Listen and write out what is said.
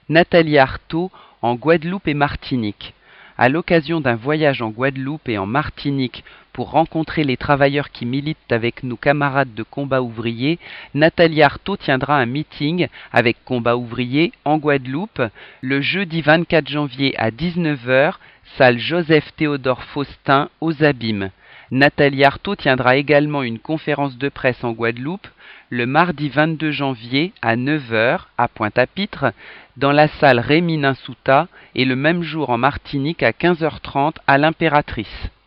Nathalie Arthaud en Guadeloupe et Martinique. À l'occasion d'un voyage en Guadeloupe et en Martinique pour rencontrer les travailleurs qui militent avec nos camarades de Combat Ouvrier, Nathalie Arthaud tiendra un meeting avec Combat Ouvrier en Guadeloupe le jeudi 24 janvier à 19 h, salle Joseph-Théodore Faustin aux Abîmes. Nathalie Arthaud tiendra également une conférence de presse en Guadeloupe le mardi 22 janvier à 9 h à Pointe-à-Pitre dans la salle Rémy Ninsouta et le même jour en Martinique à 15 h 30 à l'Impératrice.